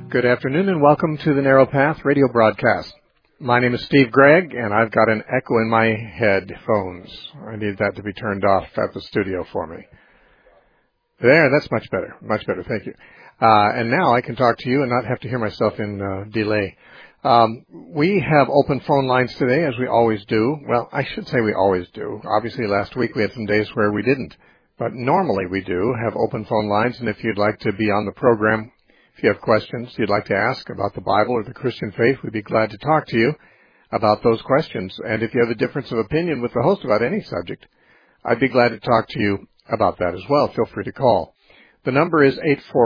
Good afternoon and welcome to the Narrow Path radio broadcast. My name is Steve Gregg and I've got an echo in my headphones. I need that to be turned off at the studio for me. There, that's much better. Much better, thank you. And now I can talk to you and not have to hear myself in delay. We have open phone lines today, as we always do. Well, I should say we always do. Obviously, last week we had some days where we didn't. But normally we do have open phone lines, and if you'd like to be on the program, if you have questions you'd like to ask about the Bible or the Christian faith, we'd be glad to talk to you about those questions. And if you have a difference of opinion with the host about any subject, I'd be glad to talk to you about that as well. Feel free to call. The number is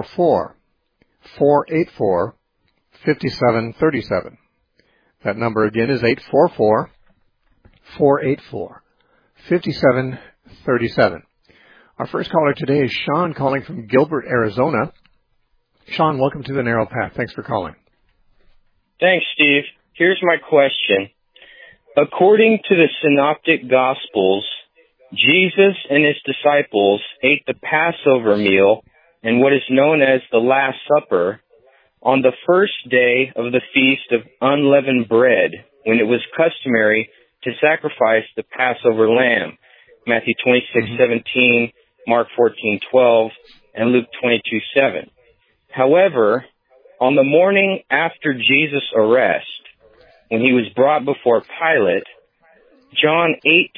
844-484-5737. That number again is 844-484-5737. Our first caller today is Sean, calling from Gilbert, Arizona. Sean, welcome to the Narrow Path. Thanks for calling. Thanks, Steve. Here's my question. According to the Synoptic Gospels, Jesus and his disciples ate the Passover meal and what is known as the Last Supper on the first day of the Feast of Unleavened Bread, when it was customary to sacrifice the Passover lamb, Matthew 26:17, Mark 14:12, and Luke 22:7. However, on the morning after Jesus' arrest, when he was brought before Pilate, John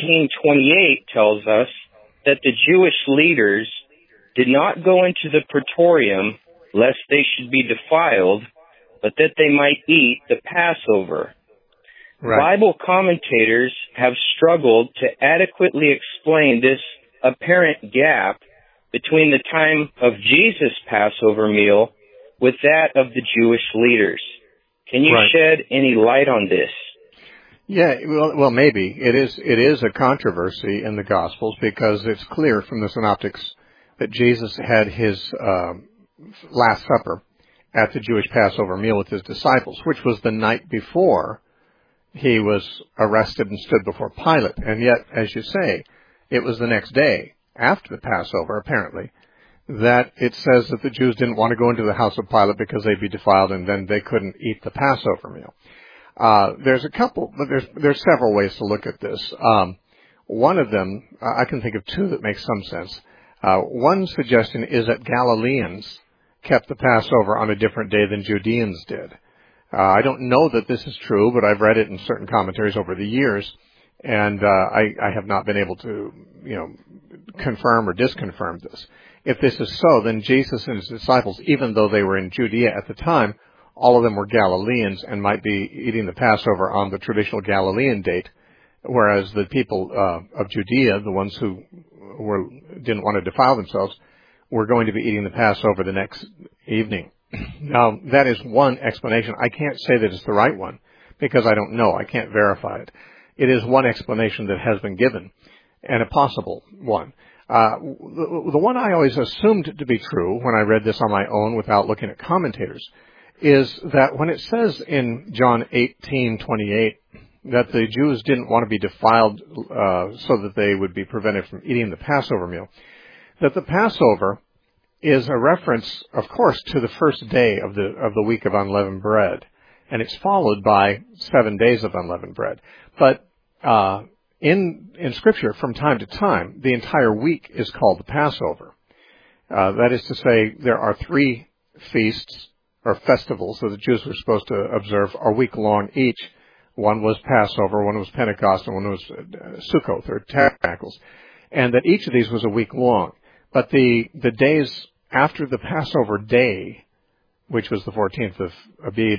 18:28 tells us that the Jewish leaders did not go into the praetorium lest they should be defiled, but that they might eat the Passover. Right. Bible commentators have struggled to adequately explain this apparent gap between the time of Jesus' Passover meal with that of the Jewish leaders. Can you shed any light on this? Yeah, well, maybe. It is a controversy in the Gospels because it's clear from the Synoptics that Jesus had his Last Supper at the Jewish Passover meal with his disciples, which was the night before he was arrested and stood before Pilate. And yet, as you say, it was the next day, after the Passover, apparently, that it says that the Jews didn't want to go into the house of Pilate because they'd be defiled, and then they couldn't eat the Passover meal. There's several ways to look at this. One of them, I can think of two that make some sense. One suggestion is that Galileans kept the Passover on a different day than Judeans did. I don't know that this is true, but I've read it in certain commentaries over the years, and I have not been able to, confirm or disconfirm this. If this is so, then Jesus and his disciples, even though they were in Judea at the time, all of them were Galileans and might be eating the Passover on the traditional Galilean date, whereas the people of Judea, the ones who didn't want to defile themselves, were going to be eating the Passover the next evening. Now, that is one explanation. I can't say that it's the right one because I don't know. I can't verify it. It is one explanation that has been given, and a possible one. The one I always assumed to be true when I read this on my own without looking at commentators is that when it says in John 18:28 that the Jews didn't want to be defiled so that they would be prevented from eating the Passover meal, that the Passover is a reference, of course, to the first day of the week of unleavened bread, and it's followed by 7 days of unleavened bread. But in Scripture, from time to time, the entire week is called the Passover. That is to say, there are 3 feasts or festivals that the Jews were supposed to observe a week long each. One was Passover, one was Pentecost, and one was Sukkoth or Tabernacles, and that each of these was a week long. But the days after the Passover day, which was the 14th of Abib,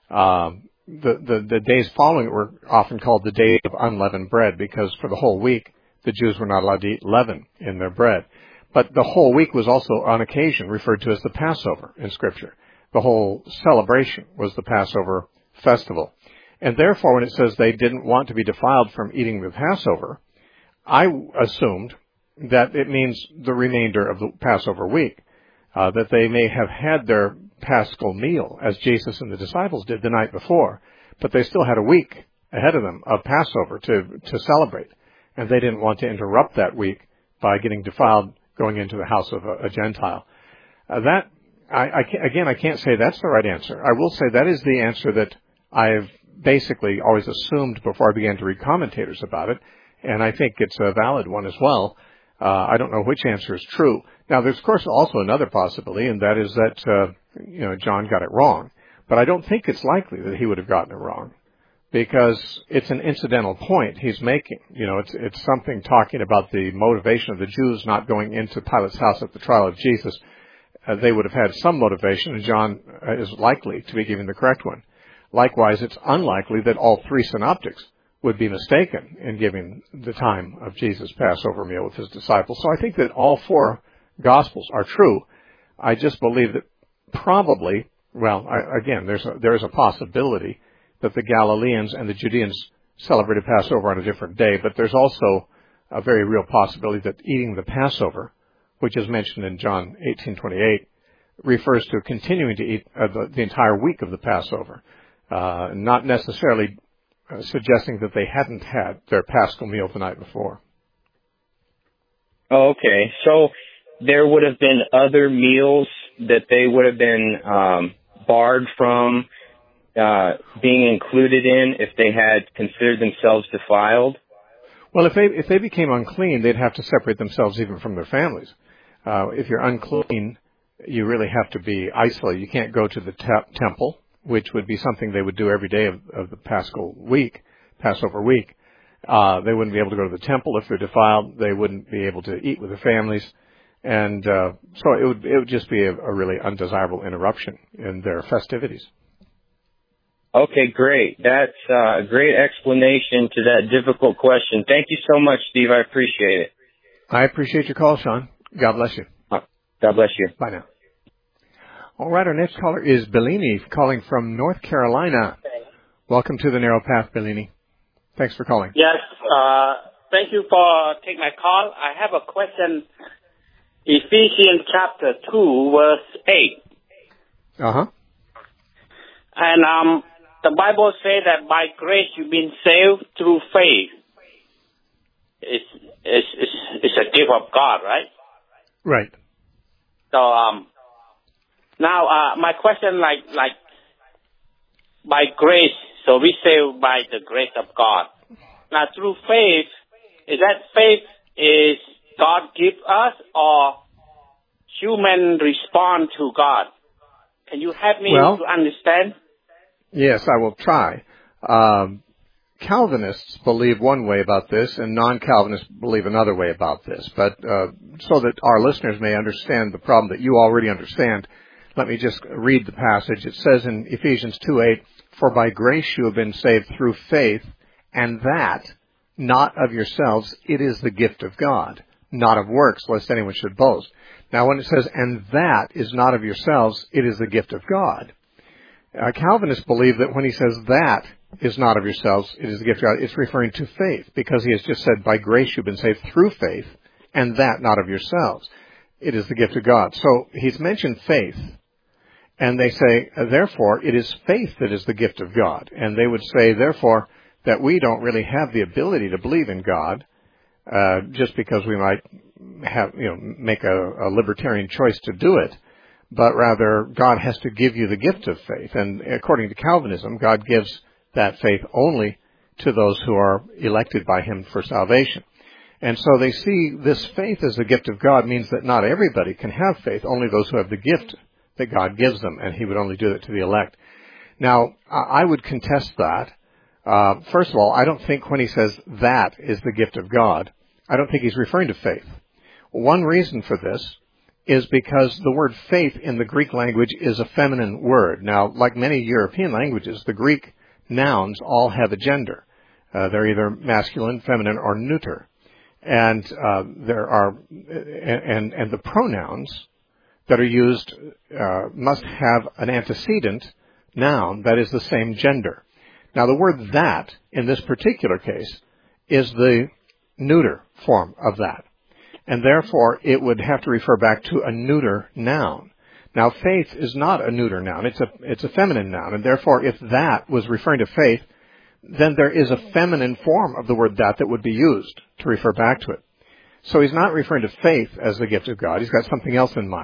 the days following it were often called the day of unleavened bread because for the whole week the Jews were not allowed to eat leaven in their bread. But the whole week was also on occasion referred to as the Passover in Scripture. The whole celebration was the Passover festival. And therefore, when it says they didn't want to be defiled from eating the Passover, I assumed that it means the remainder of the Passover week, that they may have had their Paschal meal, as Jesus and the disciples did the night before, but they still had a week ahead of them of Passover to celebrate, and they didn't want to interrupt that week by getting defiled going into the house of a Gentile. That I can't say that's the right answer. I will say that is the answer that I've basically always assumed before I began to read commentators about it, and I think it's a valid one as well. I don't know which answer is true. Now, there's, of course, also another possibility, and that is that, John got it wrong. But I don't think it's likely that he would have gotten it wrong, because it's an incidental point he's making. It's something talking about the motivation of the Jews not going into Pilate's house at the trial of Jesus. They would have had some motivation, and John is likely to be giving the correct one. Likewise, it's unlikely that all three synoptics would be mistaken in giving the time of Jesus' Passover meal with his disciples. So I think that all four Gospels are true. I just believe that probably, there is a possibility that the Galileans and the Judeans celebrated Passover on a different day, but there's also a very real possibility that eating the Passover, which is mentioned in John 18:28, refers to continuing to eat the entire week of the Passover, not necessarily suggesting that they hadn't had their Paschal meal the night before. Oh, okay. So there would have been other meals that they would have been barred from being included in if they had considered themselves defiled? Well, if they became unclean, they'd have to separate themselves even from their families. If you're unclean, you really have to be isolated. You can't go to the temple, which would be something they would do every day of the Passover week. They wouldn't be able to go to the temple if they're defiled. They wouldn't be able to eat with their families. And so it would just be a really undesirable interruption in their festivities. Okay, great. That's a great explanation to that difficult question. Thank you so much, Steve. I appreciate it. I appreciate your call, Sean. God bless you. God bless you. Bye now. All right, our next caller is Bellini, calling from North Carolina. Welcome to the Narrow Path, Bellini. Thanks for calling. Yes, thank you for taking my call. I have a question. Ephesians chapter 2, verse 8. Uh-huh. And the Bible says that by grace you've been saved through faith. It's a gift of God, right? Right. So now my question, like by grace, so we saved by the grace of God. Now through faith, is that faith is God give us or human respond to God? Can you help me to understand? Yes, I will try. Calvinists believe one way about this, and non-Calvinists believe another way about this. But so that our listeners may understand the problem that you already understand, let me just read the passage. It says in Ephesians 2:8, "For by grace you have been saved through faith, and that, not of yourselves, it is the gift of God, not of works, lest anyone should boast." Now when it says, "and that is not of yourselves, it is the gift of God," Calvinists believe that when he says that is not of yourselves, it is the gift of God, it's referring to faith, because he has just said, by grace you've been saved through faith, and that not of yourselves. It is the gift of God. So he's mentioned faith, and they say, therefore, it is faith that is the gift of God. And they would say, therefore, that we don't really have the ability to believe in God, just because we might have, make a libertarian choice to do it. But rather, God has to give you the gift of faith. And according to Calvinism, God gives that faith only to those who are elected by him for salvation. And so they see this faith as the gift of God means that not everybody can have faith, only those who have the gift that God gives them, and he would only do it to the elect. Now, I would contest that. First of all, I don't think when he says that is the gift of God, I don't think he's referring to faith. One reason for this is because the word faith in the Greek language is a feminine word. Now, like many European languages, the Greek nouns all have a gender. They're either masculine, feminine, or neuter. And and the pronouns that are used must have an antecedent noun that is the same gender. Now, the word that, in this particular case, is the neuter form of that. And therefore, it would have to refer back to a neuter noun. Now, faith is not a neuter noun. It's a feminine noun. And therefore, if that was referring to faith, then there is a feminine form of the word that would be used to refer back to it. So he's not referring to faith as the gift of God. He's got something else in mind.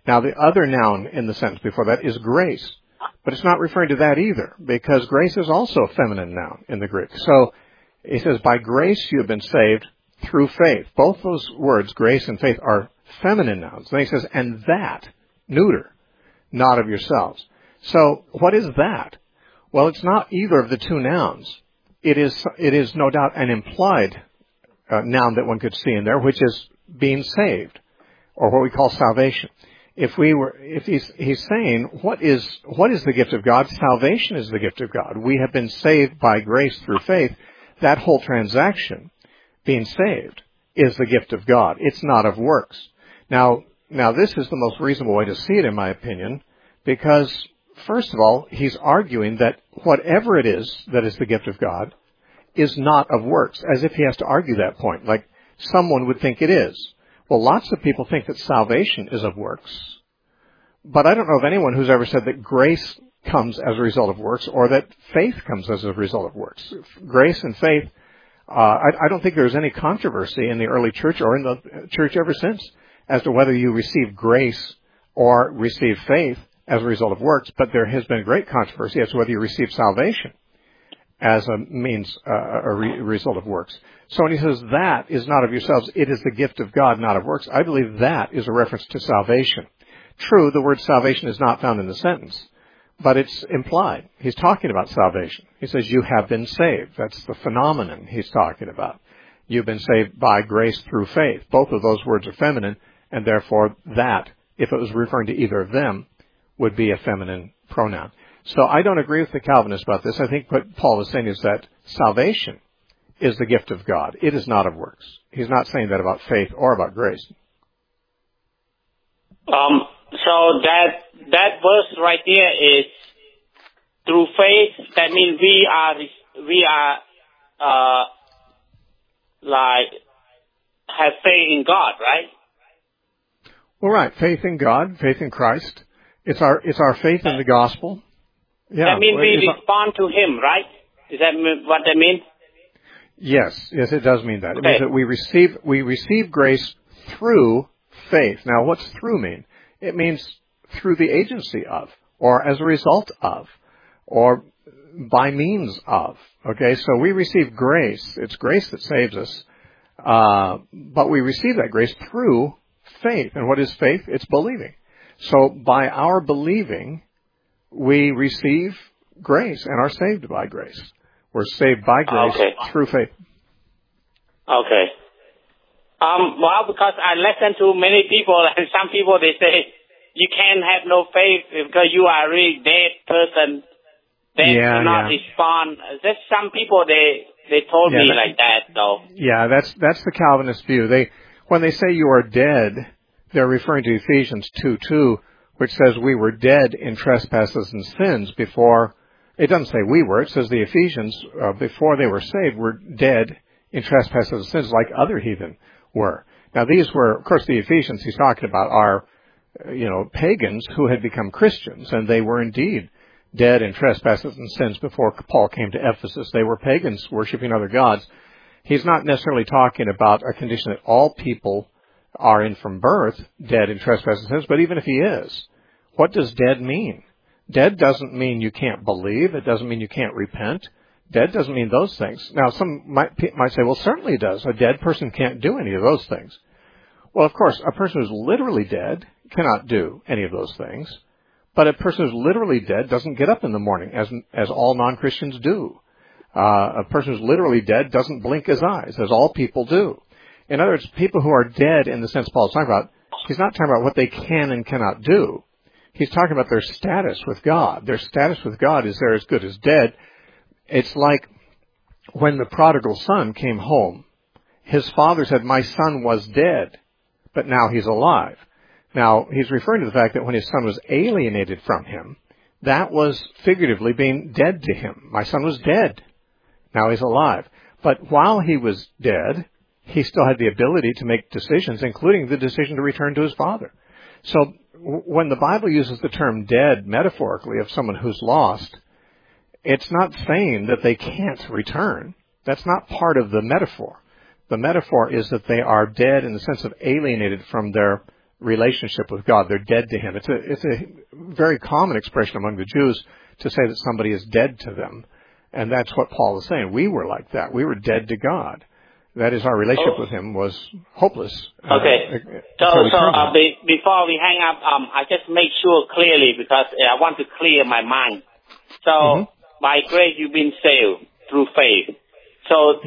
Now, the other noun in the sentence before that is grace, but it's not referring to that either, because grace is also a feminine noun in the Greek. So he says, by grace you have been saved through faith. Both those words, grace and faith, are feminine nouns. Then he says, and that, neuter, not of yourselves. So what is that? Well, it's not either of the two nouns. It is no doubt an implied noun that one could see in there, which is being saved, or what we call salvation. If he's saying, what is the gift of God? Salvation is the gift of God. We have been saved by grace through faith. That whole transaction, being saved, is the gift of God. It's not of works. Now this is the most reasonable way to see it, in my opinion, because first of all, he's arguing that whatever it is that is the gift of God is not of works, as if he has to argue that point, like someone would think it is. Well, lots of people think that salvation is of works, but I don't know of anyone who's ever said that grace comes as a result of works or that faith comes as a result of works. Grace and faith, I don't think there's any controversy in the early church or in the church ever since as to whether you receive grace or receive faith as a result of works, but there has been great controversy as to whether you receive salvation as a means, a result of works. So when he says that is not of yourselves, it is the gift of God, not of works, I believe that is a reference to salvation. True, the word salvation is not found in the sentence, but it's implied. He's talking about salvation. He says you have been saved. That's the phenomenon he's talking about. You've been saved by grace through faith. Both of those words are feminine, and therefore that, if it was referring to either of them, would be a feminine pronoun. So I don't agree with the Calvinists about this. I think what Paul is saying is that salvation is the gift of God. It is not of works. He's not saying that about faith or about grace. So that verse right there is through faith. That means we are like have faith in God, right? Well, right. Faith in God, faith in Christ. It's our faith in the gospel. Yeah. That means we respond to Him, right? Is that what that means? Yes, it does mean that. Okay. It means that we receive grace through faith. Now, what's through mean? It means through the agency of, or as a result of, or by means of. Okay, so we receive grace. It's grace that saves us, but we receive that grace through faith. And what is faith? It's believing. So by our believing, we receive grace and are saved by grace. We're saved by grace through faith. Okay. Well, because I listen to many people, and some people, they say, you can't have no faith because you are a really dead person. They cannot respond. There's some people, they told me like that, though. Yeah, that's the Calvinist view. When they say you are dead, they're referring to Ephesians 2:2, which says we were dead in trespasses and sins before. It doesn't say we were. It says the Ephesians, before they were saved, were dead in trespasses and sins like other heathen were. Now, these were, of course, the Ephesians he's talking about are, pagans who had become Christians, and they were indeed dead in trespasses and sins before Paul came to Ephesus. They were pagans worshiping other gods. He's not necessarily talking about a condition that all people are in from birth, dead in trespasses and sins, but even if he is, what does dead mean? Dead doesn't mean you can't believe. It doesn't mean you can't repent. Dead doesn't mean those things. Now, some might say, well, certainly it does. A dead person can't do any of those things. Well, of course, a person who's literally dead cannot do any of those things. But a person who's literally dead doesn't get up in the morning, as all non-Christians do. A person who's literally dead doesn't blink his eyes, as all people do. In other words, people who are dead in the sense Paul's talking about, he's not talking about what they can and cannot do. He's talking about their status with God. Their status with God is they're as good as dead. It's like when the prodigal son came home. His father said, my son was dead, but now he's alive. Now, he's referring to the fact that when his son was alienated from him, that was figuratively being dead to him. My son was dead. Now he's alive. But while he was dead, he still had the ability to make decisions, including the decision to return to his father. So when the Bible uses the term dead metaphorically of someone who's lost, it's not saying that they can't return. That's not part of the metaphor. The metaphor is that they are dead in the sense of alienated from their relationship with God. They're dead to Him. It's a very common expression among the Jews to say that somebody is dead to them. And that's what Paul is saying. We were like that. We were dead to God. That is, our relationship with Him was hopeless. Okay. Before we hang up, I just make sure clearly because I want to clear my mind. So, by grace you've been saved through faith. So,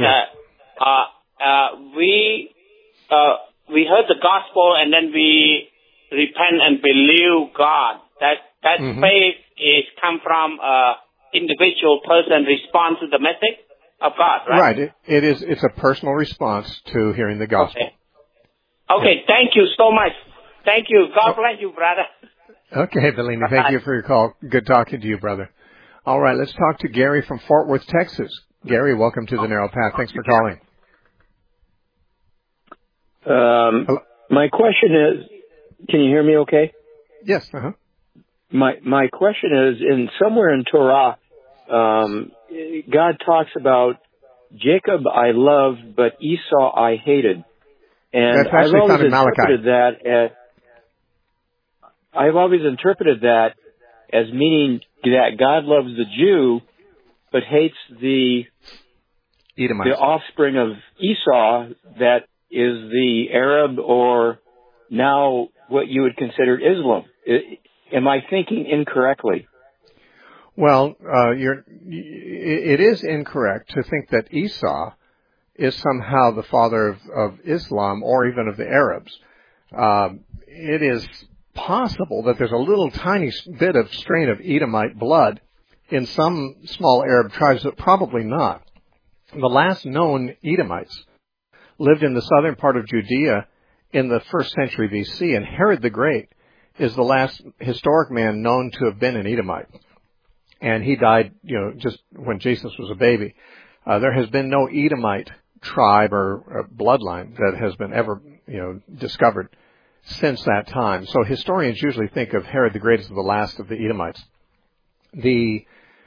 we heard the gospel and then we repent and believe God. That faith is come from individual person respond to the message of God, right? Right. It's a personal response to hearing the gospel. Okay. Thank you so much. Thank you. God bless you, brother. Okay, Bellini. Thank you for your call. Good talking to you, brother. All right. Let's talk to Gary from Fort Worth, Texas. Gary, welcome to the Narrow Path. Thanks for calling. My question is, can you hear me okay? Yes. My question is, somewhere in Torah, God talks about Jacob I loved, but Esau I hated. And That's actually found in Malachi. I've always interpreted that as meaning that God loves the Jew, but hates the Edomites, the offspring of Esau, that is the Arab, or now what you would consider Islam. Am I thinking incorrectly? Well, it is incorrect to think that Esau is somehow the father of Islam or even of the Arabs. It is possible that there's a little tiny bit of strain of Edomite blood in some small Arab tribes, but probably not. The last known Edomites lived in the southern part of Judea in the 1st century BC, and Herod the Great is the last historic man known to have been an Edomite. And he died, just when Jesus was a baby. There has been no Edomite tribe or bloodline that has been ever, discovered since that time. So historians usually think of Herod the Great as the last of the Edomites. The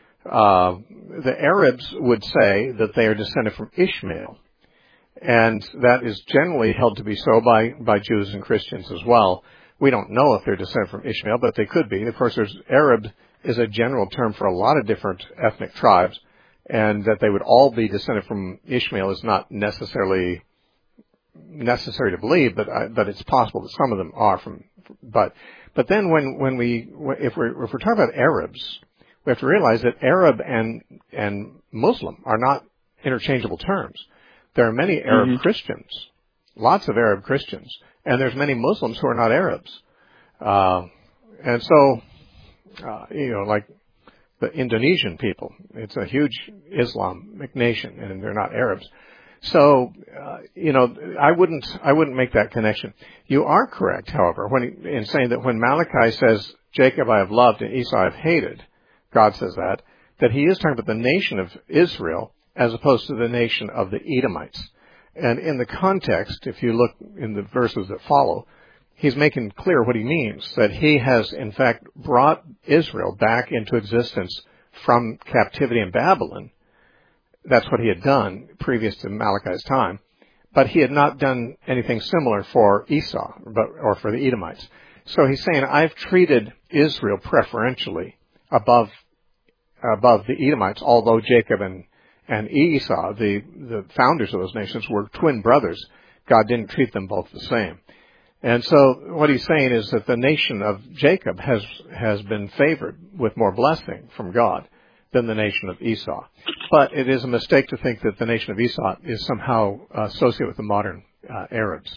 Arabs would say that they are descended from Ishmael, and that is generally held to be so by Jews and Christians as well. We don't know if they're descended from Ishmael, but they could be. Of course, Arab is a general term for a lot of different ethnic tribes, and that they would all be descended from Ishmael is not necessarily necessary to believe, but it's possible that some of them are from. But then if we're talking about Arabs, we have to realize that Arab and Muslim are not interchangeable terms. There are many Arab Christians, lots of Arab Christians, and there's many Muslims who are not Arabs. And so, like the Indonesian people, it's a huge Islamic nation, and they're not Arabs. So, I wouldn't make that connection. You are correct, however, in saying that when Malachi says, Jacob I have loved and Esau I have hated, God says that he is talking about the nation of Israel as opposed to the nation of the Edomites. And in the context, if you look in the verses that follow, he's making clear what he means, that he has in fact brought Israel back into existence from captivity in Babylon. That's what he had done previous to Malachi's time. But he had not done anything similar for Esau or for the Edomites. So he's saying, I've treated Israel preferentially above the Edomites, although Jacob and Esau, the founders of those nations, were twin brothers. God didn't treat them both the same. And so what he's saying is that the nation of Jacob has been favored with more blessing from God than the nation of Esau. But it is a mistake to think that the nation of Esau is somehow associated with the modern Arabs.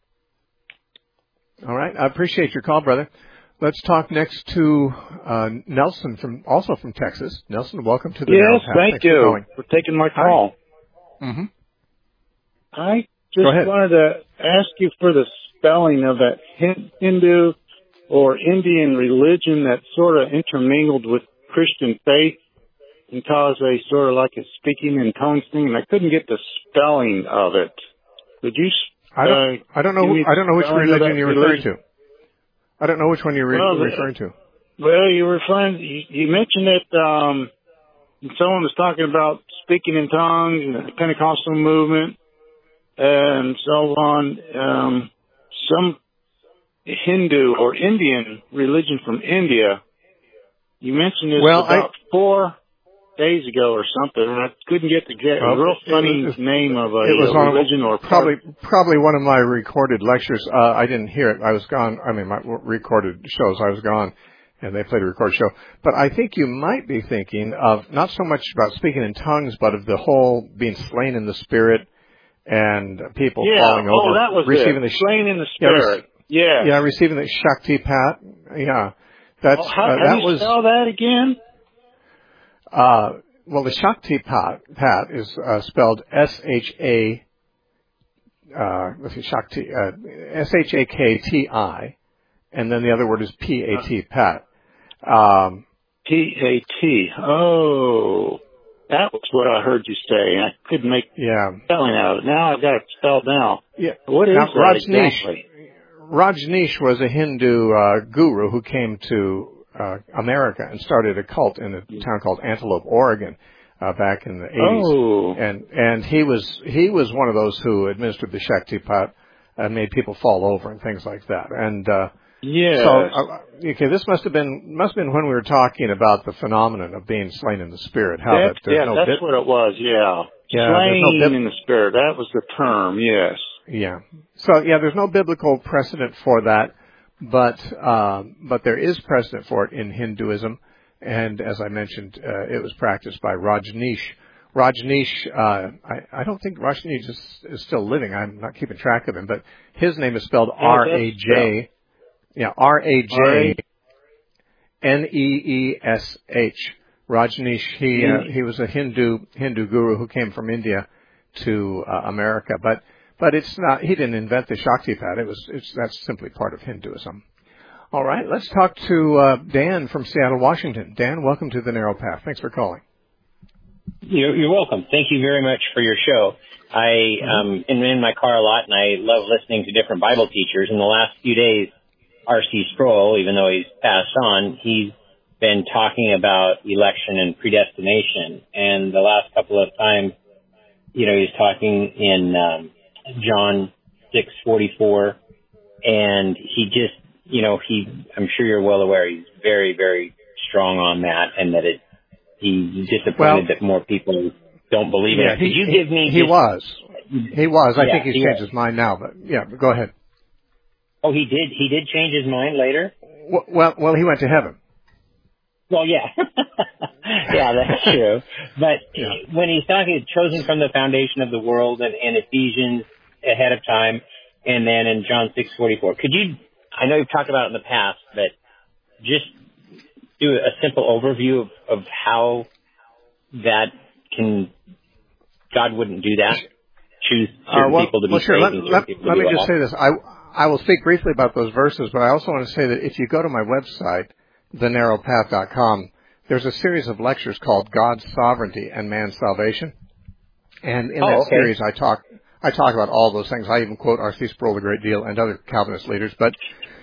All right. I appreciate your call, brother. Let's talk next to Nelson, also from Texas. Nelson, welcome to the Narrow Path. Thank you for taking my call. Mm-hmm. I just wanted to ask you for the spelling of that Hindu or Indian religion that sort of intermingled with Christian faith and caused a sort of like a speaking in tongues thing, and I couldn't get the spelling of it. Could you? I don't know which religion you're referring to. I don't know which one you're referring to. Well, you mentioned it, someone was talking about speaking in tongues and the Pentecostal movement and so on. Hindu or Indian religion from India. You mentioned this about 4 days ago or something, and I couldn't get a real funny name of a religion or probably one of my recorded lectures. I didn't hear it. I was gone. I mean, my recorded shows. I was gone, and they played a recorded show. But I think you might be thinking of not so much about speaking in tongues, but of the whole being slain in the spirit and people falling over. Oh, that was receiving it. Slain in the spirit. Yeah, receiving the Shakti Pat. Yeah. That's, how do you spell that again? Well, the Shakti Pat is spelled S-H-A, Shakti, S-H-A-K-T-I, and then the other word is P-A-T, Pat. P-A-T. Oh, that was what I heard you say. I couldn't make spelling out of it. Now I've got it spelled down. Yeah. What is that exactly? Rajneesh was a Hindu guru who came to America and started a cult in a town called Antelope, Oregon, back in the 80s. Oh. And he was one of those who administered the Shaktipat and made people fall over and things like that. And so this must have been when we were talking about the phenomenon of being slain in the spirit. That's what it was. Yeah. Slain in the spirit. That was the term. Yes. Yeah. So there's no biblical precedent for that, but there is precedent for it in Hinduism, and as I mentioned, it was practiced by Rajneesh. Rajneesh, I don't think Rajneesh is still living. I'm not keeping track of him, but his name is spelled R-A-J. Yeah, R-A-J-N-E-E-S-H. Rajneesh. He was a Hindu guru who came from India to America, but it's not. He didn't invent the Shaktipat. That's simply part of Hinduism. All right, let's talk to Dan from Seattle, Washington. Dan, welcome to the Narrow Path. Thanks for calling. You're welcome. Thank you very much for your show. I am in my car a lot, and I love listening to different Bible teachers. In the last few days, R.C. Sproul, even though he's passed on, he's been talking about election and predestination. And the last couple of times, he's talking in John 6:44, and he just, I'm sure you're well aware, he's very, very strong on that, and that he's disappointed that more people don't believe in it. Could you give me? He was. I think he's changed his mind now, but go ahead. Oh, he did. He did change his mind later. Well, he went to heaven. Well, yeah, yeah, that's true. But when he's talking, chosen from the foundation of the world, and in Ephesians ahead of time, and then in John 6:44, could you? I know you've talked about it in the past, but just do a simple overview of how that can. God wouldn't do that. Choose certain people to be saved and certain people to be Let me just say this. I will speak briefly about those verses, but I also want to say that if you go to my website, thenarrowpath.com, there's a series of lectures called God's Sovereignty and Man's Salvation. And in that series, I talk about all those things. I even quote R.C. Sproul a great deal and other Calvinist leaders. But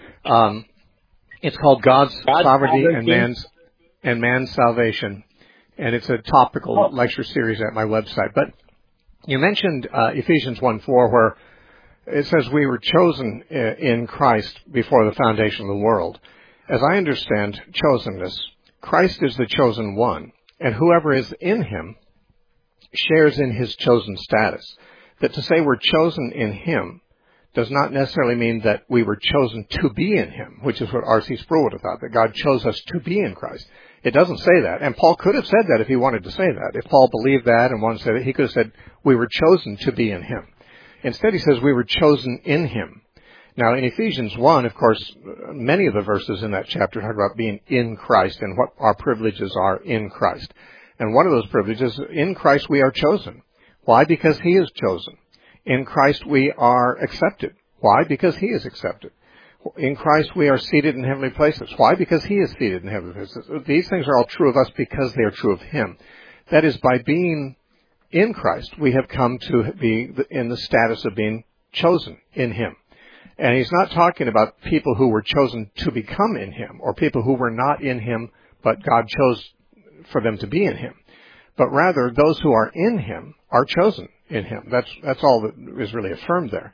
it's called God's Sovereignty and Man's Salvation. And it's a topical lecture series at my website. But you mentioned Ephesians 1:4, where it says we were chosen in Christ before the foundation of the world. As I understand chosenness, Christ is the chosen one, and whoever is in him shares in his chosen status. That to say we're chosen in him does not necessarily mean that we were chosen to be in him, which is what R.C. Sproul would have thought, that God chose us to be in Christ. It doesn't say that, and Paul could have said that if he wanted to say that. If Paul believed that and wanted to say that, he could have said we were chosen to be in him. Instead, he says we were chosen in him. Now, in Ephesians 1, of course, many of the verses in that chapter talk about being in Christ and what our privileges are in Christ. And one of those privileges, in Christ we are chosen. Why? Because he is chosen. In Christ we are accepted. Why? Because he is accepted. In Christ we are seated in heavenly places. Why? Because he is seated in heavenly places. These things are all true of us because they are true of him. That is, by being in Christ, we have come to be in the status of being chosen in him. And he's not talking about people who were chosen to become in him, or people who were not in him, but God chose for them to be in him. But rather, those who are in him are chosen in him. That's all that is really affirmed there.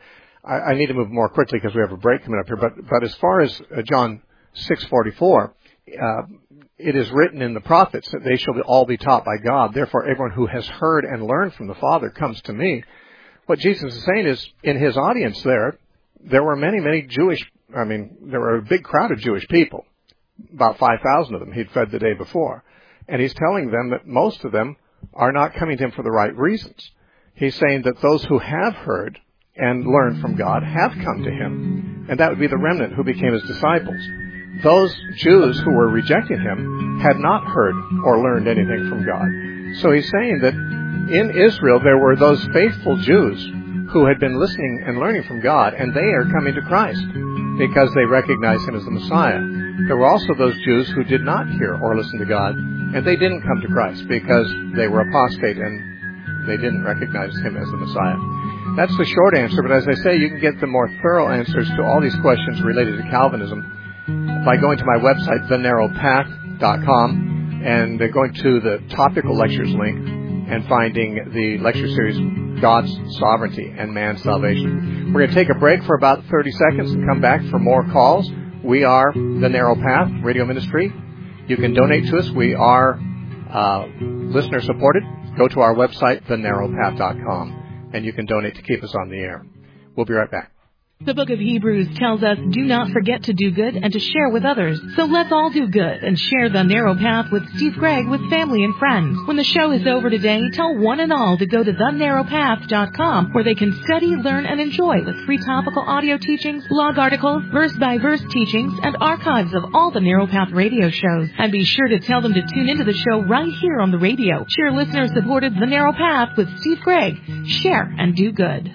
I need to move more quickly because we have a break coming up here. But as far as John 6:44, it is written in the prophets that they shall all be taught by God. Therefore, everyone who has heard and learned from the Father comes to me. What Jesus is saying is, in his audience there were many there were a big crowd of Jewish people, about 5,000 of them he'd fed the day before. And he's telling them that most of them are not coming to him for the right reasons. He's saying that those who have heard and learned from God have come to him, and that would be the remnant who became his disciples. Those Jews who were rejecting him had not heard or learned anything from God. So he's saying that in Israel there were those faithful Jews who had been listening and learning from God, and they are coming to Christ because they recognize him as the Messiah. There were also those Jews who did not hear or listen to God, and they didn't come to Christ because they were apostate and they didn't recognize him as the Messiah. That's the short answer, but as I say, you can get the more thorough answers to all these questions related to Calvinism by going to my website, thenarrowpath.com, and going to the topical lectures link and finding the lecture series, God's Sovereignty and Man's Salvation. We're going to take a break for about 30 seconds and come back for more calls. We are The Narrow Path Radio Ministry. You can donate to us. We are listener supported. Go to our website, thenarrowpath.com, and you can donate to keep us on the air. We'll be right back. The book of Hebrews tells us, do not forget to do good and to share with others. So let's all do good and share The Narrow Path with Steve Gregg with family and friends. When the show is over today, tell one and all to go to thenarrowpath.com, where they can study, learn, and enjoy with free topical audio teachings, blog articles, verse-by-verse teachings, and archives of all the Narrow Path radio shows. And be sure to tell them to tune into the show right here on the radio. Share listener-supported The Narrow Path with Steve Gregg. Share and do good.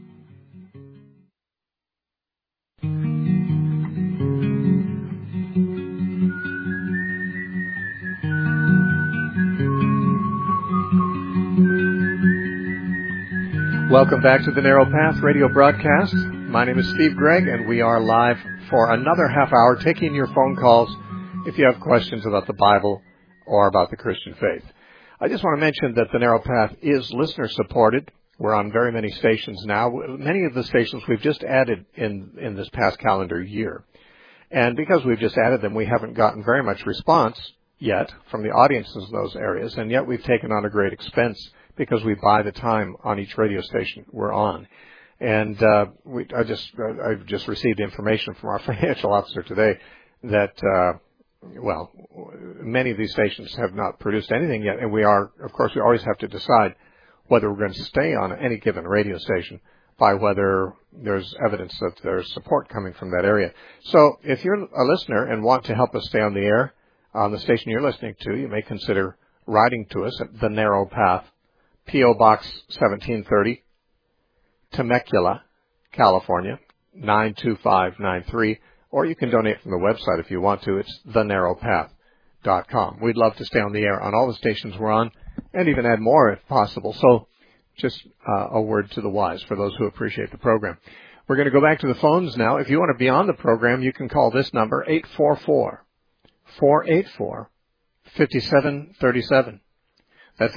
Welcome back to the Narrow Path radio broadcast. My name is Steve Gregg, and we are live for another half hour taking your phone calls if you have questions about the Bible or about the Christian faith. I just want to mention that the Narrow Path is listener supported. We're on very many stations now. Many of the stations we've just added in this past calendar year. And because we've just added them, we haven't gotten very much response yet from the audiences in those areas, and yet we've taken on a great expense because we buy the time on each radio station we're on. And I've just received information from our financial officer today that, many of these stations have not produced anything yet, and we always have to decide whether we're going to stay on any given radio station by whether there's evidence that there's support coming from that area. So if you're a listener and want to help us stay on the air on the station you're listening to, you may consider writing to us at The Narrow Path, P.O. Box 1730, Temecula, California, 92593, or you can donate from the website if you want to. It's thenarrowpath.com. We'd love to stay on the air on all the stations we're on, and even add more if possible. So just a word to the wise for those who appreciate the program. We're going to go back to the phones now. If you want to be on the program, you can call this number, 844-484-5737. That's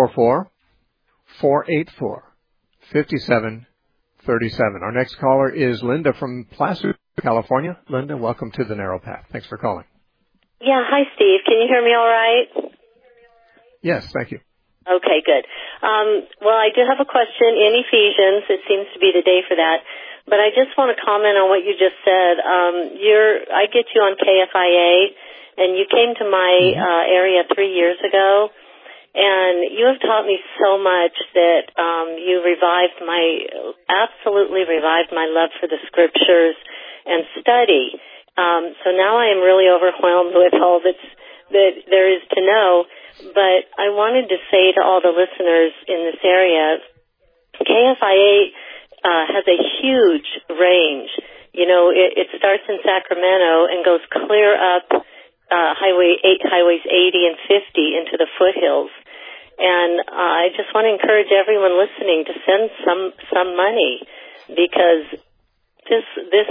844-484-5737. Our next caller is Linda from Placer, California. Linda, welcome to the Narrow Path. Thanks for calling. Yeah, hi, Steve. Can you hear me all right? Yes, thank you. Okay, good. Well, I do have a question in Ephesians. It seems to be the day for that. But I just want to comment on what you just said. I get you on KFIA, and you came to my area 3 years ago. And you have taught me so much that you absolutely revived my love for the Scriptures and study. So now I am really overwhelmed with all that there is to know. But I wanted to say to all the listeners in this area, KFIA has a huge range. You know, it starts in Sacramento and goes clear up highways 80 and 50 into the foothills. And I just want to encourage everyone listening to send some money, because this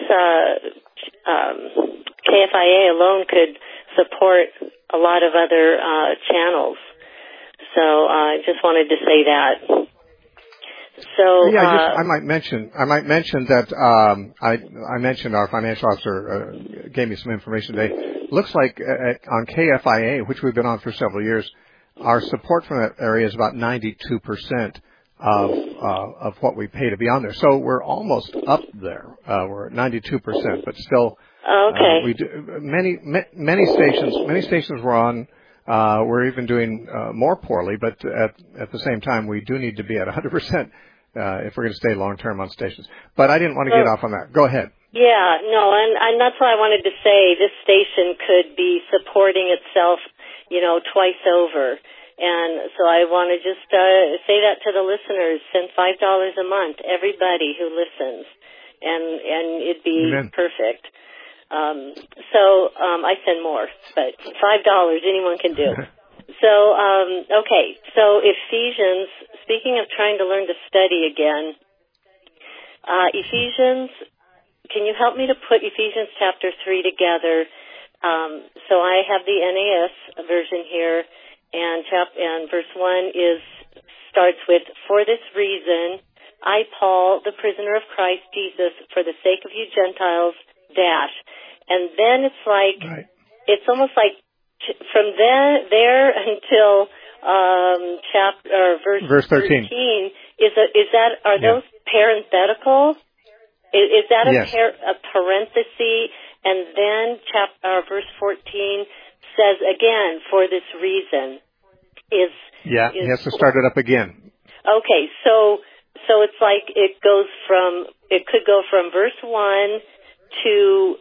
KFIA alone could support a lot of other channels. So I just wanted to say that. So I might mention that I mentioned our financial officer gave me some information today. Looks like on KFIA, which we've been on for several years, our support from that area is about 92% of what we pay to be on there. So we're almost up there. We're at 92%, but still. Okay. We do many stations we're on. We're even doing more poorly, but at the same time, we do need to be at 100% if we're going to stay long term on stations. But I didn't want to get off on that. Go ahead. Yeah, no, and that's what I wanted to say. This station could be supporting itself, twice over. And so I want to just say that to the listeners. Send $5 a month, everybody who listens, and it'd be Amen. Perfect. I send more, but $5 anyone can do. So, okay. So Ephesians, speaking of trying to learn to study again, Ephesians, can you help me to put Ephesians chapter 3 together? So I have the NAS version here, and verse 1 starts with, "For this reason, I, Paul, the prisoner of Christ Jesus, for the sake of you Gentiles, and then it's like, right. It's almost like from there until verse 13. Are those parenthetical? Is that a parenthesis? And then verse 14 says again, for this reason he has to start it up again. Okay, so it's like it could go from verse 1 to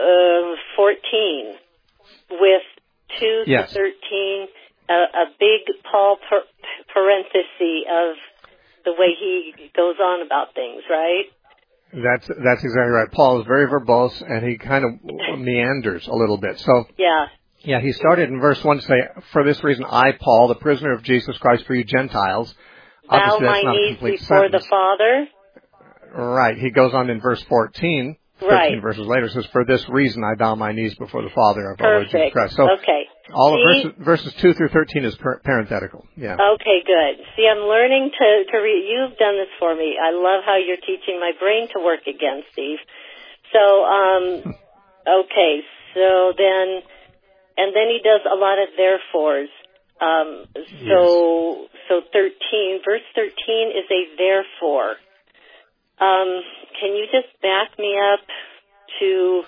14 with 2 to 13, a big Paul parenthesis of the way he goes on about things, right? That's exactly right. Paul is very verbose, and he kind of meanders a little bit. So he started in verse 1 to say, "For this reason, I, Paul, the prisoner of Jesus Christ for you Gentiles." Bow my knees before the Father. Right. He goes on in verse 14. 13 verses later says, "For this reason I bow my knees before the Father of our Lord Jesus Christ." So all of verses 2 through 13 is parenthetical. Yeah. Okay, good. See, I'm learning to read. You've done this for me. I love how you're teaching my brain to work again, Steve. So, okay. So then he does a lot of therefores. So 13, verse 13 is a therefore. Can you just back me up to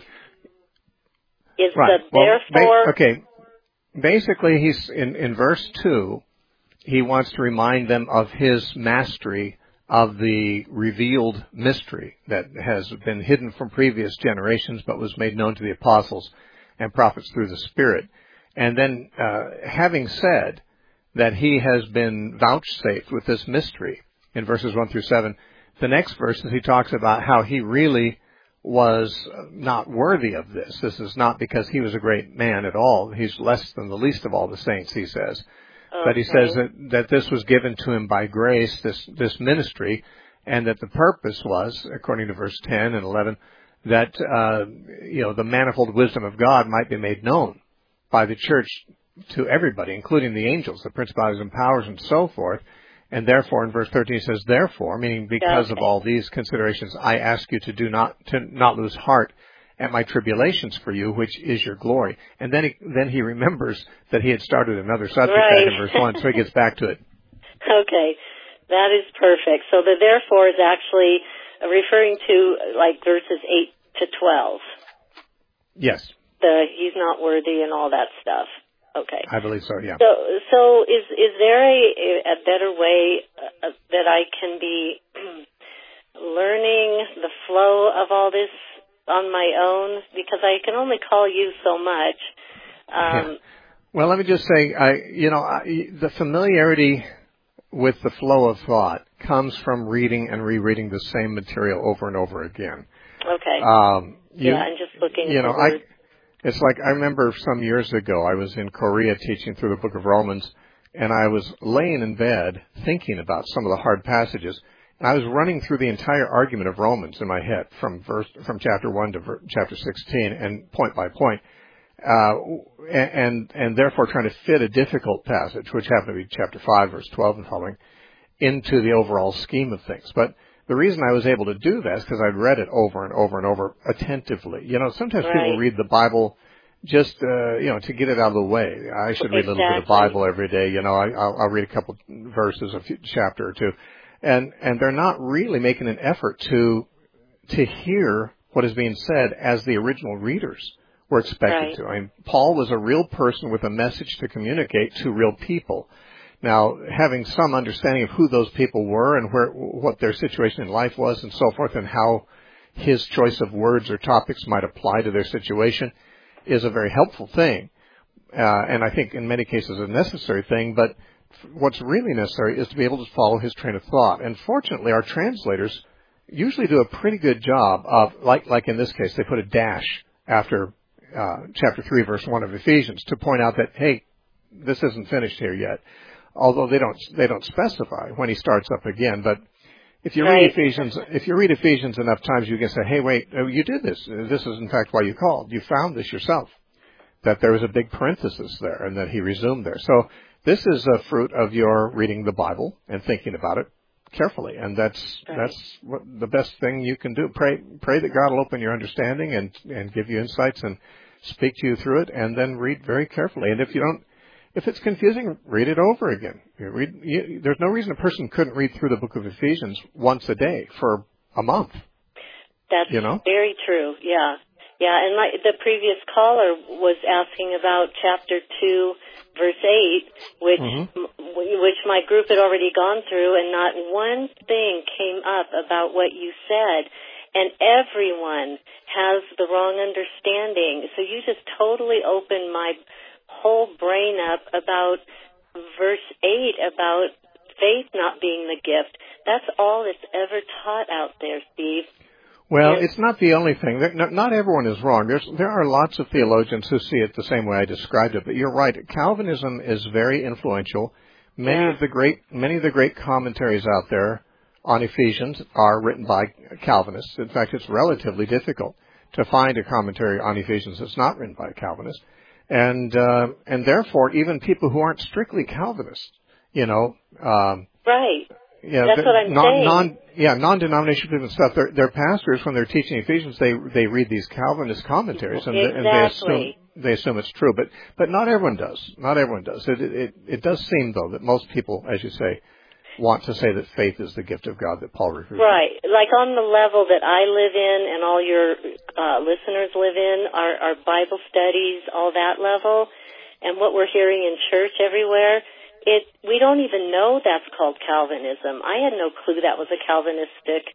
therefore? Okay. Basically, he's in verse 2, he wants to remind them of his mastery of the revealed mystery that has been hidden from previous generations but was made known to the apostles and prophets through the Spirit. And then, having said that he has been vouchsafed with this mystery in verses 1 through 7, the next verses he talks about how he really was not worthy of this. This is not because he was a great man at all. He's less than the least of all the saints, he says. Okay. But he says that this was given to him by grace, this ministry, and that the purpose was, according to verse 10 and 11, that the manifold wisdom of God might be made known by the church to everybody, including the angels, the principalities and powers, and so forth. And therefore, in verse 13, it says, "Therefore," meaning because of all these considerations, "I ask you to not lose heart at my tribulations for you, which is your glory." And then he remembers that he had started another subject back in verse 1, so he gets back to it. Okay, that is perfect. So the "therefore" is actually referring to like verses 8 to 12. Yes. He's not worthy and all that stuff. Okay. I believe so, yeah. So is there a better way that I can be learning the flow of all this on my own? Because I can only call you so much. Well, let me just say, the familiarity with the flow of thought comes from reading and rereading the same material over and over again. Okay. I'm just looking at the words. It's like I remember some years ago I was in Korea teaching through the book of Romans, and I was laying in bed thinking about some of the hard passages, and I was running through the entire argument of Romans in my head from chapter 1 to chapter 16 and point by point, and therefore trying to fit a difficult passage, which happened to be chapter 5, verse 12 and following, into the overall scheme of things. But the reason I was able to do that is because I'd read it over and over and over attentively. Sometimes people read the Bible just, to get it out of the way. I should read a little bit of Bible every day. I'll read a couple verses, chapter or two. And they're not really making an effort to hear what is being said as the original readers were expected to. I mean, Paul was a real person with a message to communicate to real people. Now, having some understanding of who those people were and what their situation in life was and so forth, and how his choice of words or topics might apply to their situation is a very helpful thing. And I think in many cases a necessary thing, but what's really necessary is to be able to follow his train of thought. And fortunately, our translators usually do a pretty good job of, like in this case, they put a dash after chapter 3, verse 1 of Ephesians to point out that, hey, this isn't finished here yet. Although they don't specify when he starts up again. But if you read Ephesians enough times, you can say, hey, wait, you did this. This is in fact why you called. You found this yourself. That there was a big parenthesis there and that he resumed there. So this is a fruit of your reading the Bible and thinking about it carefully. And that's what the best thing you can do. Pray that God will open your understanding and give you insights and speak to you through it, and then read very carefully. And if it's confusing, read it over again. There's no reason a person couldn't read through the book of Ephesians once a day for a month. That's very true, yeah. Yeah, and like the previous caller was asking about chapter 2, verse 8, which my group had already gone through, and not one thing came up about what you said. And everyone has the wrong understanding. So you just totally opened my whole brain up about verse 8, about faith not being the gift. That's all that's ever taught out there, Steve. Well, it's not the only thing. Not everyone is wrong. There are lots of theologians who see it the same way I described it. But you're right. Calvinism is very influential. Many of the great commentaries out there on Ephesians are written by Calvinists. In fact, it's relatively difficult to find a commentary on Ephesians that's not written by a Calvinist. And therefore, even people who aren't strictly Calvinists, right. Yeah, that's what I'm saying. Non-denominational people and stuff. Their pastors, when they're teaching Ephesians, they read these Calvinist commentaries and they assume it's true. But not everyone does. Not everyone does. It does seem though that most people, as you say, want to say that faith is the gift of God that Paul refers to. Right. Like on the level that I live in and all your listeners live in, our Bible studies, all that level, and what we're hearing in church everywhere, we don't even know that's called Calvinism. I had no clue that was a Calvinistic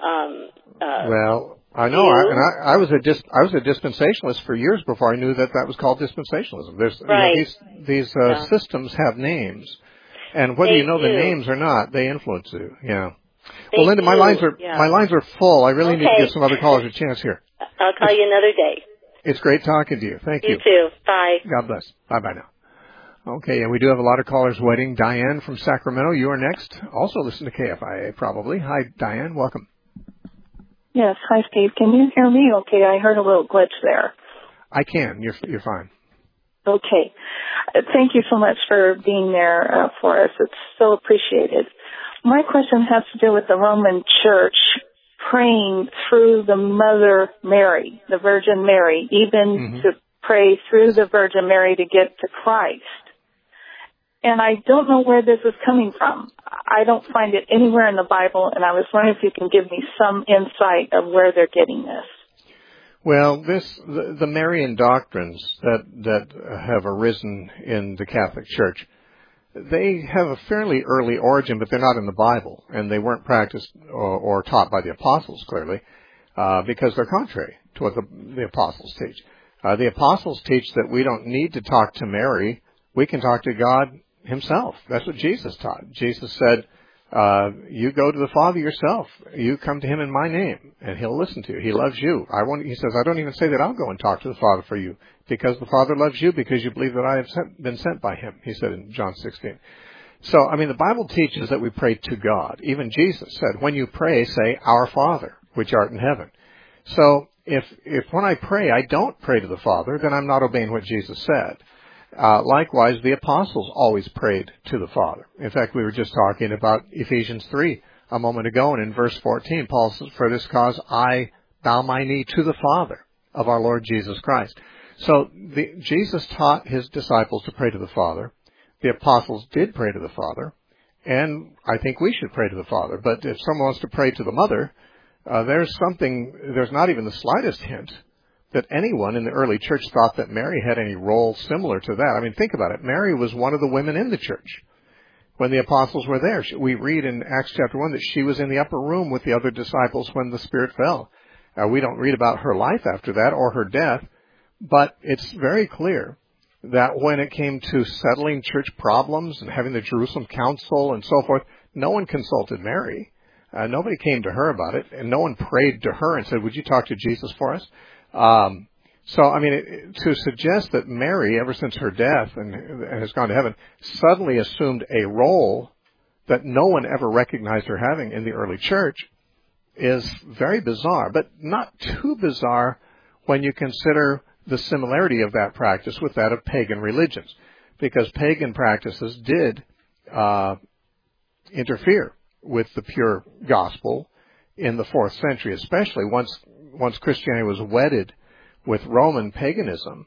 well, I know. I was a dispensationalist for years before I knew that was called dispensationalism. There's these systems have names. And whether you know the names or not, they influence you. Yeah. Well, Linda, my lines are full. I really need to give some other callers a chance here. I'll call you another day. It's great talking to you. Thank you. You too. Bye. God bless. Bye now. Okay, and we do have a lot of callers waiting. Diane from Sacramento, you are next. Also listen to KFIA probably. Hi, Diane. Welcome. Yes. Hi, Steve. Can you hear me okay? I heard a little glitch there. I can. You're fine. Okay. Thank you so much for being there for us. It's so appreciated. My question has to do with the Roman Church praying through the Mother Mary, the Virgin Mary, even to pray through the Virgin Mary to get to Christ. And I don't know where this is coming from. I don't find it anywhere in the Bible, and I was wondering if you can give me some insight of where they're getting this. Well, the Marian doctrines that have arisen in the Catholic Church, they have a fairly early origin, but they're not in the Bible, and they weren't practiced or taught by the apostles, clearly, because they're contrary to what the apostles teach. The apostles teach that we don't need to talk to Mary. We can talk to God himself. That's what Jesus taught. Jesus said, you go to the Father yourself. You come to him in my name, and he'll listen to you. He loves you. He says, I don't even say that I'll go and talk to the Father for you, because the Father loves you, because you believe that I have been sent by him, he said in John 16. So, the Bible teaches that we pray to God. Even Jesus said, when you pray, say, Our Father, which art in heaven. So, if when I pray, I don't pray to the Father, then I'm not obeying what Jesus said. Likewise, the apostles always prayed to the Father. In fact, we were just talking about Ephesians 3 a moment ago, and in verse 14, Paul says, "For this cause I bow my knee to the Father of our Lord Jesus Christ." So Jesus taught his disciples to pray to the Father. The apostles did pray to the Father, and I think we should pray to the Father. But if someone wants to pray to the Mother, there's not even the slightest hint that anyone in the early church thought that Mary had any role similar to that. I mean, think about it. Mary was one of the women in the church when the apostles were there. We read in Acts chapter 1 that she was in the upper room with the other disciples when the Spirit fell. We don't read about her life after that or her death, but it's very clear that when it came to settling church problems and having the Jerusalem Council and so forth, no one consulted Mary. Nobody came to her about it, and no one prayed to her and said, "Would you talk to Jesus for us?" So, I mean, to suggest that Mary, ever since her death and has gone to heaven, suddenly assumed a role that no one ever recognized her having in the early church is very bizarre, but not too bizarre when you consider the similarity of that practice with that of pagan religions, because pagan practices did interfere with the pure gospel in the 4th century, especially once Christianity was wedded with Roman paganism.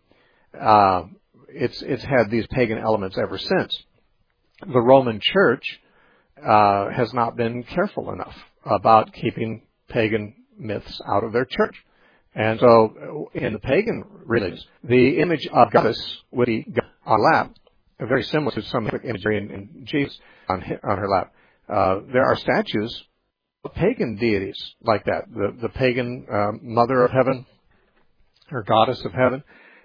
It's had these pagan elements ever since. The Roman Church has not been careful enough about keeping pagan myths out of their church. And so in the pagan religions, the image of goddess would be on her lap, very similar to some imagery in Jesus on her lap. There are statues of pagan deities like that. The pagan mother of heaven, her goddess of heaven,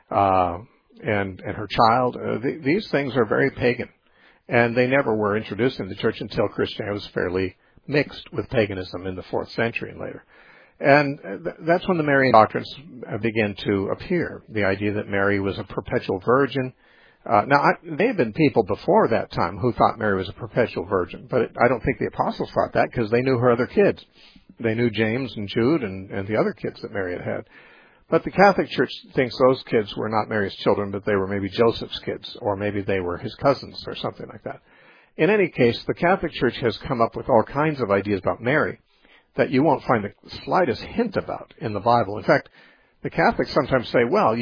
and her child. These things are very pagan, and they never were introduced in the church until Christianity was fairly mixed with paganism in the 4th century and later. And that's when the Marian doctrines began to appear, the idea that Mary was a perpetual virgin. There had been people before that time who thought Mary was a perpetual virgin, but I don't think the apostles thought that because they knew her other kids. They knew James and Jude and the other kids that Mary had. But the Catholic Church thinks those kids were not Mary's children, but they were maybe Joseph's kids, or maybe they were his cousins or something like that. In any case, the Catholic Church has come up with all kinds of ideas about Mary that you won't find the slightest hint about in the Bible. In fact, the Catholics sometimes say, well,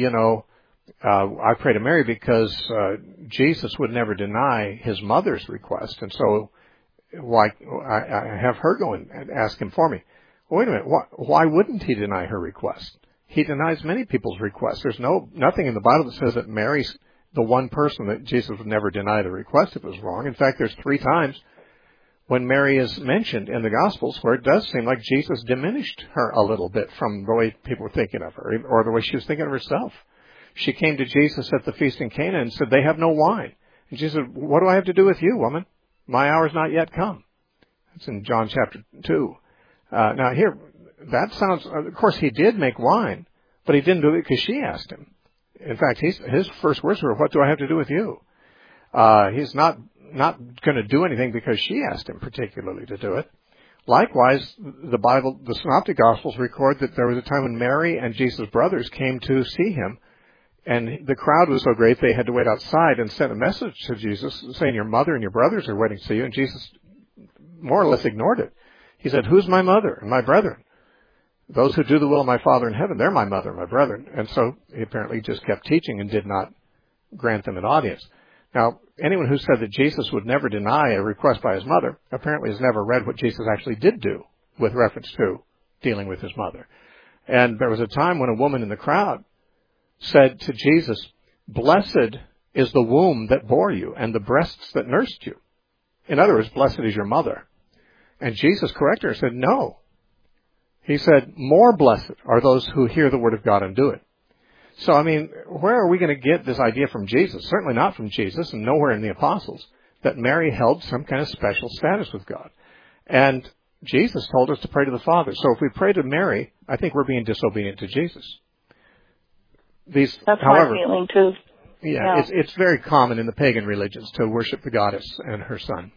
I pray to Mary because Jesus would never deny his mother's request, and so I have her go and ask him for me. Well, wait a minute, why wouldn't he deny her request? He denies many people's requests. There's nothing in the Bible that says that Mary's the one person that Jesus would never deny the request if it was wrong. In fact, there's 3 times when Mary is mentioned in the Gospels where it does seem like Jesus diminished her a little bit from the way people were thinking of her, or the way she was thinking of herself. She came to Jesus at the feast in Cana and said, "They have no wine." And Jesus said, "What do I have to do with you, woman? My hour's not yet come." That's in John chapter 2. Now here, that sounds, of course he did make wine, but he didn't do it because she asked him. In fact, his first words were, "What do I have to do with you?" He's not going to do anything because she asked him particularly to do it. Likewise, the Synoptic Gospels record that there was a time when Mary and Jesus' brothers came to see him, and the crowd was so great they had to wait outside and sent a message to Jesus saying, "Your mother and your brothers are waiting to see you," and Jesus more or less ignored it. He said, "Who's my mother and my brethren? Those who do the will of my Father in heaven, they're my mother and my brethren." And so he apparently just kept teaching and did not grant them an audience. Now, anyone who said that Jesus would never deny a request by his mother apparently has never read what Jesus actually did do with reference to dealing with his mother. And there was a time when a woman in the crowd said to Jesus, "Blessed is the womb that bore you and the breasts that nursed you." In other words, blessed is your mother. And Jesus corrected her and said, "No." He said, "More blessed are those who hear the word of God and do it." So, I mean, where are we going to get this idea from Jesus? Certainly not from Jesus and nowhere in the apostles, that Mary held some kind of special status with God. And Jesus told us to pray to the Father. So if we pray to Mary, I think we're being disobedient to Jesus. That's however, my feeling too. Yeah, it's very common in the pagan religions to worship the goddess and her son.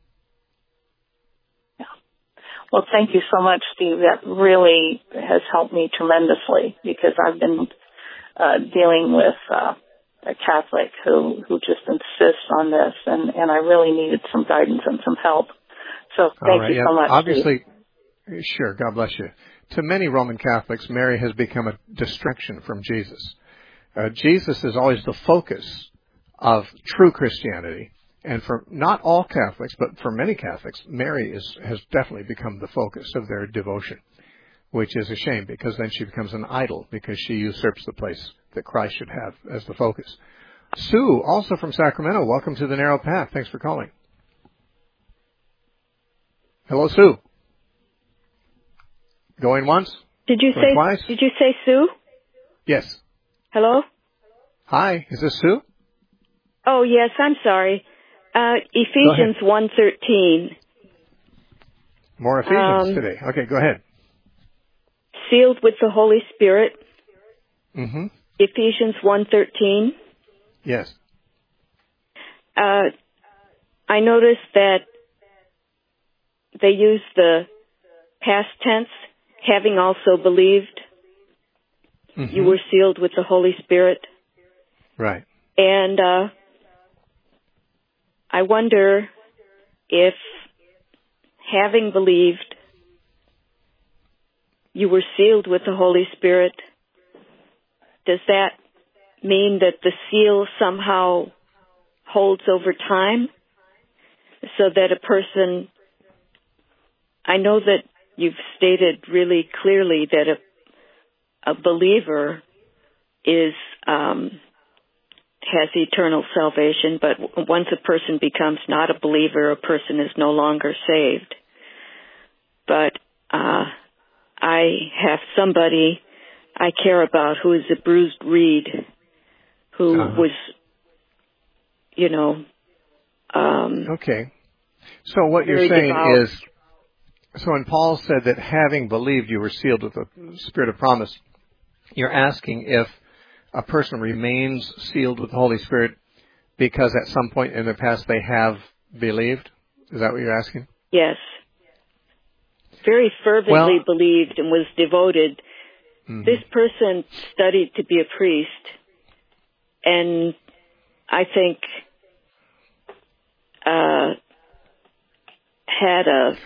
Yeah. Well, thank you so much, Steve. That really has helped me tremendously because I've been dealing with Catholic who just insists on this, and I really needed some guidance and some help. So thank you so much. Obviously, sure, God bless you. To many Roman Catholics, Mary has become a distraction from Jesus. Jesus is always the focus of true Christianity. And for not all Catholics, but for many Catholics, Mary has definitely become the focus of their devotion, which is a shame because then she becomes an idol because she usurps the place that Christ should have as the focus. Sue, also from Sacramento, welcome to the Narrow Path. Thanks for calling. Hello, Sue. Going once? Did you say twice? Did you say Sue? Yes. Hello? Hi, is this Sue? Oh, yes, I'm sorry. Ephesians 1:13. More Ephesians today. Okay, go ahead. Sealed with the Holy Spirit. Mm-hmm. Ephesians 1:13. Yes. I noticed that they use the past tense, having also believed. Mm-hmm. You were sealed with the Holy Spirit. Right. And I wonder if, having believed, you were sealed with the Holy Spirit, does that mean that the seal somehow holds over time? So that a person, I know that you've stated really clearly that a believer has eternal salvation, but once a person becomes not a believer, a person is no longer saved. But I have somebody I care about who is a bruised reed, who was, okay. So what you're saying is, so when Paul said that having believed you were sealed with the Spirit of promise, you're asking if a person remains sealed with the Holy Spirit because at some point in their past they have believed? Is that what you're asking? Yes. Very fervently believed and was devoted. Mm-hmm. This person studied to be a priest, and I think had a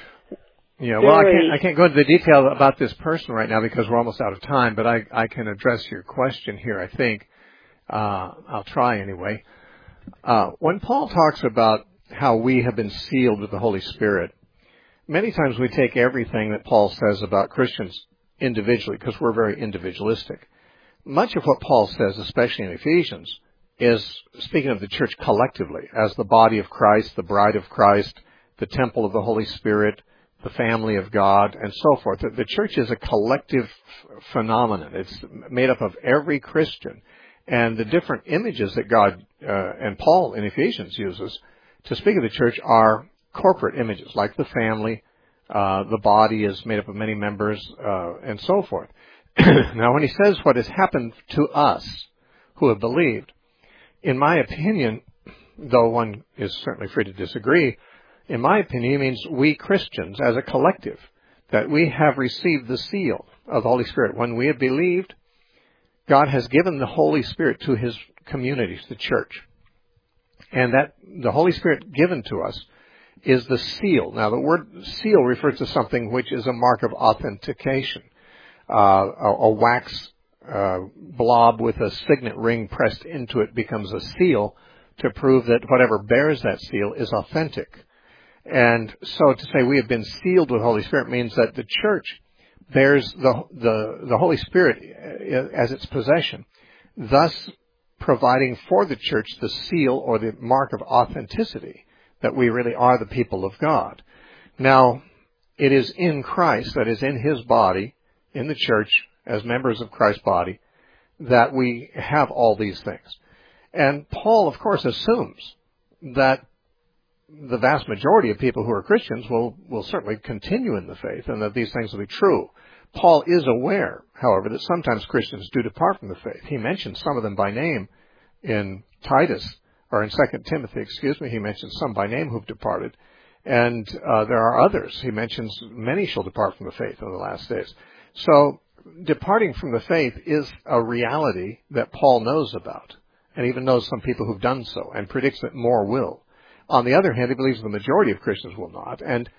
I can't go into the detail about this person right now because we're almost out of time, but I can address your question here, I think. I'll try anyway. When Paul talks about how we have been sealed with the Holy Spirit, many times we take everything that Paul says about Christians individually because we're very individualistic. Much of what Paul says, especially in Ephesians, is speaking of the church collectively as the body of Christ, the bride of Christ, the temple of the Holy Spirit, the family of God, and so forth. The church is a collective phenomenon. It's made up of every Christian. And the different images that God and Paul in Ephesians uses to speak of the church are corporate images, like the family. The body is made up of many members, and so forth. Now, when he says what has happened to us who have believed, in my opinion, though one is certainly free to disagree, in my opinion, he means we Christians as a collective, that we have received the seal of the Holy Spirit. When we have believed, God has given the Holy Spirit to His community, to the church. And that the Holy Spirit given to us is the seal. Now, the word seal refers to something which is a mark of authentication. A wax blob with a signet ring pressed into it becomes a seal to prove that whatever bears that seal is authentic. And so to say we have been sealed with the Holy Spirit means that the church bears the Holy Spirit as its possession, thus providing for the church the seal or the mark of authenticity that we really are the people of God. Now, it is in Christ, that is in His body, in the church, as members of Christ's body, that we have all these things. And Paul, of course, assumes that the vast majority of people who are Christians will certainly continue in the faith and that these things will be true. Paul is aware, however, that sometimes Christians do depart from the faith. He mentions some of them by name in Titus, or in 2 Timothy, he mentions some by name who've departed. And there are others. He mentions many shall depart from the faith in the last days. So departing from the faith is a reality that Paul knows about. and even knows some people who've done so, and predicts that more will. On the other hand, he believes the majority of Christians will not, and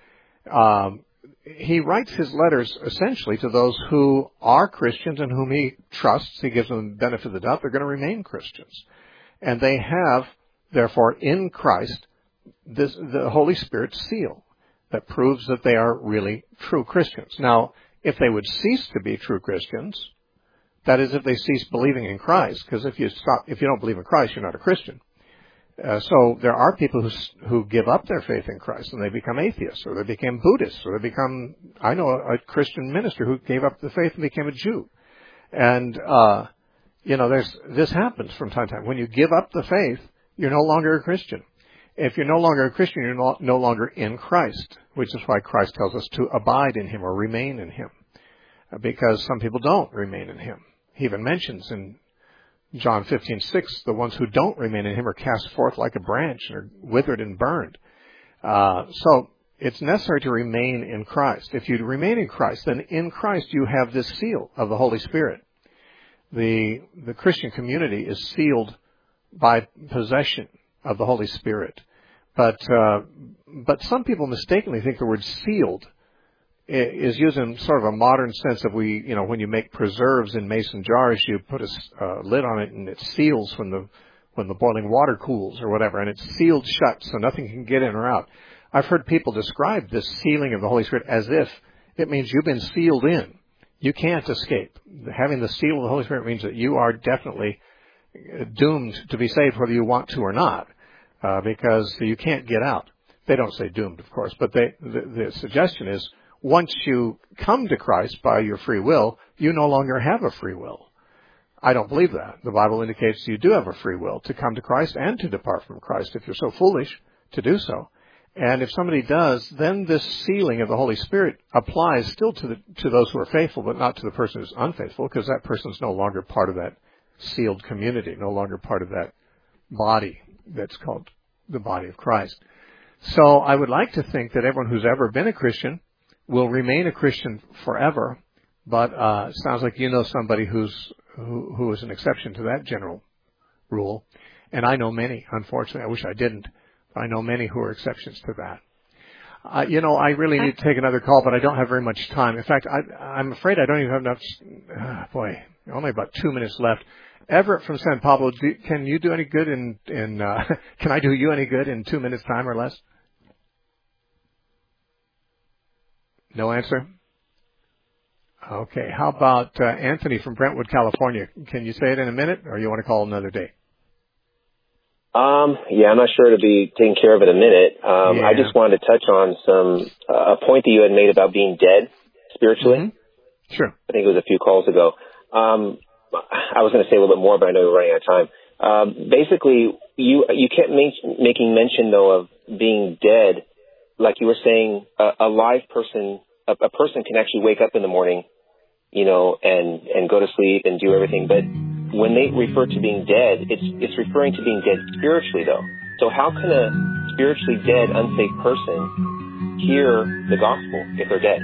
he writes his letters essentially to those who are Christians and whom he trusts. He gives them the benefit of the doubt. They're going to remain Christians. And they have, therefore, in Christ, the Holy Spirit's seal that proves that they are really true Christians. Now, if they would cease to be true Christians, that is, if they cease believing in Christ, because if you don't believe in Christ, you're not a Christian. So there are people who give up their faith in Christ and they become atheists, or they become Buddhists, or they become, I know a Christian minister who gave up the faith and became a Jew. And, this happens from time to time. When you give up the faith, you're no longer a Christian. If you're no longer a Christian, you're no longer in Christ, which is why Christ tells us to abide in Him or remain in Him, because some people don't remain in Him. He even mentions in John 15:6, the ones who don't remain in Him are cast forth like a branch and are withered and burned. So it's necessary to remain in Christ. If you remain in Christ, then in Christ you have this seal of the Holy Spirit. The Christian community is sealed by possession of the Holy Spirit. But some people mistakenly think the word sealed is used in sort of a modern sense of when you make preserves in mason jars, you put a lid on it and it seals when the boiling water cools or whatever, and it's sealed shut so nothing can get in or out. I've heard people describe this sealing of the Holy Spirit as if it means you've been sealed in. You can't escape. Having the seal of the Holy Spirit means that you are definitely doomed to be saved whether you want to or not, because you can't get out. They don't say doomed, of course, but the suggestion is once you come to Christ by your free will, you no longer have a free will. I don't believe that. The Bible indicates you do have a free will to come to Christ and to depart from Christ if you're so foolish to do so. And if somebody does, then this sealing of the Holy Spirit applies still to those who are faithful, but not to the person who's unfaithful, because that person's no longer part of that sealed community, no longer part of that body that's called the body of Christ. So I would like to think that everyone who's ever been a Christian will remain a Christian forever, but it sounds like you know somebody who is an exception to that general rule. And I know many, unfortunately. I wish I didn't. I know many who are exceptions to that. I really need to take another call, but I don't have very much time. In fact, I'm afraid I don't even have enough. Only about 2 minutes left. Everett from San Pablo, can you do any good can I do you any good in 2 minutes time or less? No answer? Okay. How about Anthony from Brentwood, California? Can you say it in a minute, or you want to call another day? Yeah, I'm not sure it'll be taken care of in a minute. I just wanted to touch on a point that you had made about being dead spiritually. Mm-hmm. Sure. I think it was a few calls ago. I was going to say a little bit more, but I know we're running out of time. Basically, you kept making mention, though, of being dead. Like you were saying, a live person, a person can actually wake up in the morning, and go to sleep and do everything. But when they refer to being dead, it's referring to being dead spiritually, though. So how can a spiritually dead, unsaved person hear the gospel if they're dead?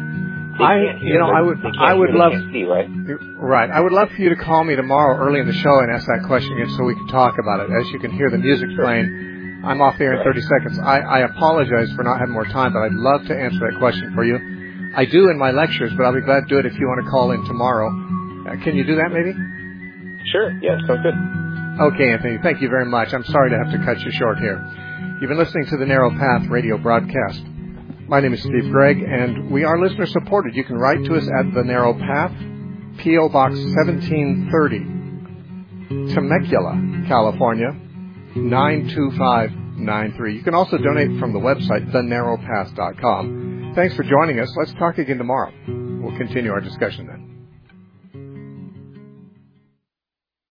I would love to see, right? Right. I would love for you to call me tomorrow early in the show and ask that question again so we can talk about it. As you can hear the music playing, I'm off the air in 30 seconds. I apologize for not having more time, but I'd love to answer that question for you. I do in my lectures, but I'll be glad to do it if you want to call in tomorrow. Can you do that maybe? Sure. Yeah, sounds good. Okay, Anthony. Thank you very much. I'm sorry to have to cut you short here. You've been listening to the Narrow Path radio broadcast. My name is Steve Gregg, and we are listener-supported. You can write to us at The Narrow Path, P.O. Box 1730, Temecula, California, 92593. You can also donate from the website, thenarrowpath.com. Thanks for joining us. Let's talk again tomorrow. We'll continue our discussion then.